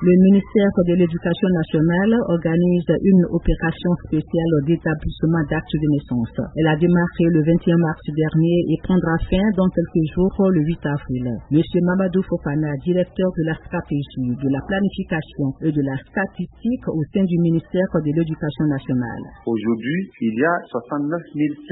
Le ministère de l'Éducation nationale organise une opération spéciale d'établissement d'actes de naissance. Elle a démarré le 21 mars dernier et prendra fin dans quelques jours le 8 avril. Monsieur Mamadou Fofana, directeur de la stratégie, de la planification et de la statistique au sein du ministère de l'Éducation nationale. Aujourd'hui, il y a 69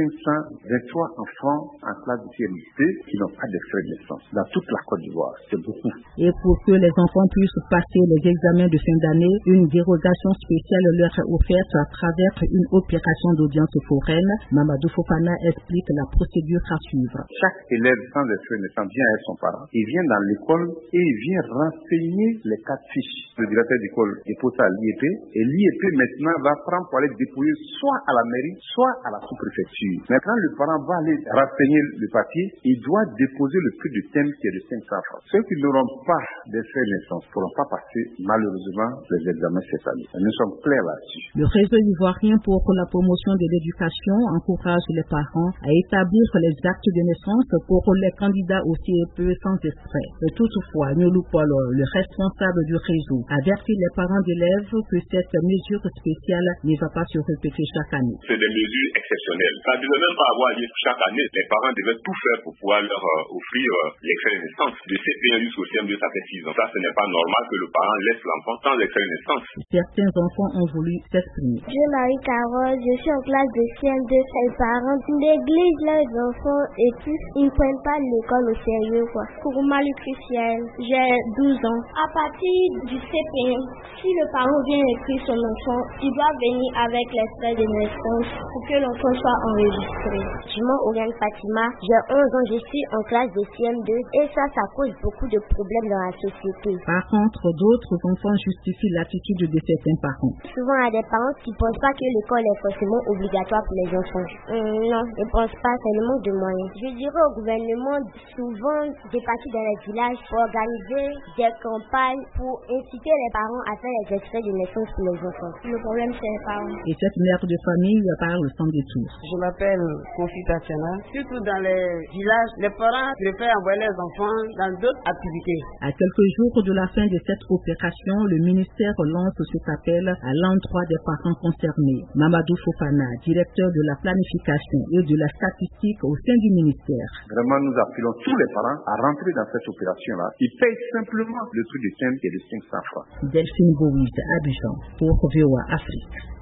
523 enfants en classe de CM2 qui n'ont pas d'extrait de naissance dans toute la Côte d'Ivoire. C'est beaucoup. Et pour que les enfants puissent passer les examens de fin d'année, une dérogation spéciale leur est offerte à travers une opération d'audience foraine. Mamadou Fofana explique la procédure à suivre. Chaque élève sans extrait de naissance vient avec son parent. Il vient dans l'école et il vient renseigner les 4 fiches. Le directeur d'école dépose ça à l'IEP et l'IEP maintenant va prendre pour aller déposer soit à la mairie, soit à la sous-préfecture. Maintenant, le parent va aller renseigner le papier. Il doit déposer le prix du thème qui est de 500 francs. Ceux qui n'auront pas d'extrait de naissance ne pourront pas passer malheureusement les examens cette année. Et nous sommes clairs là-dessus. Le réseau ivoirien pour la promotion de l'éducation encourage les parents à établir les actes de naissance pour les candidats au CEPE sans extrait. Et toutefois, Nyolou Paul, le responsable du réseau, avertit les parents d'élèves que cette mesure spéciale ne va pas se répéter chaque année. C'est des mesures exceptionnelles. Ça ne devait même pas avoir lieu chaque année. Les parents devaient tout faire pour pouvoir leur offrir l'extrait de naissance. De CP1 jusqu'au CM2, ça fait 6 ans. Ça, ce n'est pas normal que le parent laisse l'enfant sans l'extrait de naissance. Certains enfants ont voulu s'exprimer. Je m'appelle Carole, je suis en classe de CM2. Les parents négligent leurs enfants et puis ils ne prennent pas l'école au sérieux, quoi. Pour Marie-Christielle, j'ai 12 ans. À partir du CP1, si le parent vient écrire son enfant, il doit venir avec l'extrait de naissance pour que l'enfant soit enregistré. Je m'appelle Fatima, j'ai 11 ans, je suis en classe de CM2 et ça cause beaucoup de problèmes dans la société. Par contre, d'autres enfants justifient l'attitude de certains parents. Souvent, il y a des parents qui ne pensent pas que l'école est forcément obligatoire pour les enfants. Non, ils ne pensent pas, c'est le manque de moyens. Je dirais au gouvernement souvent de partir dans les villages pour organiser des campagnes pour inciter les parents à faire les extraits de naissance pour les enfants. Le problème, c'est les parents. Et cette mère de famille parle sans détour. Je m'appelle Kofi Tatiana. Surtout dans les villages, les parents préfèrent envoyer les enfants dans d'autres activités. À quelques jours de la fin de cette opération, le ministère lance cet appel à l'endroit des parents concernés. Mamadou Fofana, directeur de la planification et de la statistique au sein du ministère. Vraiment, nous appelons tous les parents à rentrer dans cette opération-là. Ils payent simplement le prix du thème qui est de 500 francs. Delphine Bowiz, Abidjan, pour VOA Afrique.